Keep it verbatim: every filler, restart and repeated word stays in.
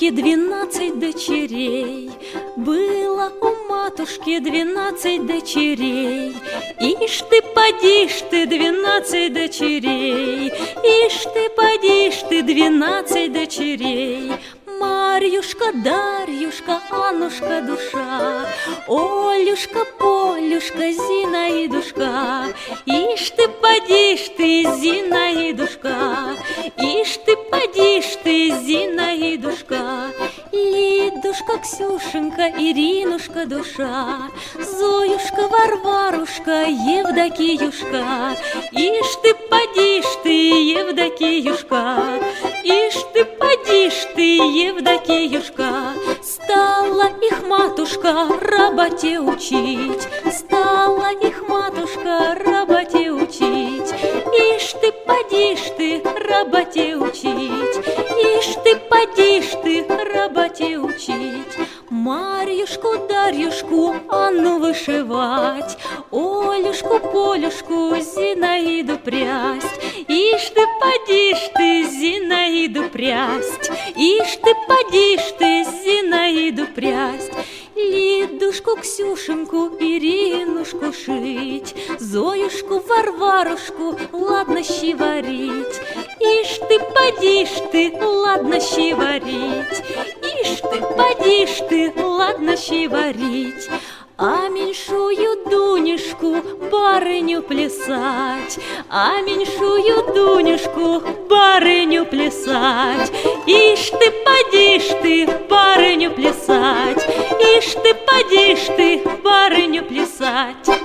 матушки двенадцать дочерей, было у матушки двенадцать дочерей. Ишь ты, подишь ты, двенадцать дочерей, ишь ты, подишь ты, двенадцать дочерей. Марьюшка, Дарьюшка, Аннушка, душа, Олюшка, Полюшка, Зинаидушка. Ишь ты, подишь ты, Зинаидушка, ишь ты, подишь ты, Зинаидушка. Лидушка, Ксюшенька, Иринушка, душа, Зоюшка, Варварушка, Евдокиюшка. Ишь ты, подишь ты, Евдокиюшка, ишь ты, подишь ты, Евдокиюшка. Стала их матушка работе учить, стала их матушка работе учить. Ишь ты, подишь ты, работе учить, ишь ты, подишь ты, работе учить. Марьюшку, Дарьюшку, Анну вышивать, Олюшку, Полюшку, Зинаиду прясть. Ишь ты, подишь ты, Зинаиду прясть, ишь ты, подишь ты, Зинаиду прясть. Лидушку, Ксюшеньку, Иринушку шить, Зоюшку, Варварушку, ладно щи варить. Ишь ты, подишь ты, ладно щи варить, ишь ты, подишь ты, ладно щи варить. А меньшую Дунюшку барыню плясать, а меньшую Дунюшку барыню плясать. Ишь ты, подишь ты, барыню плясать, ишь ты, подишь ты, барыню плясать.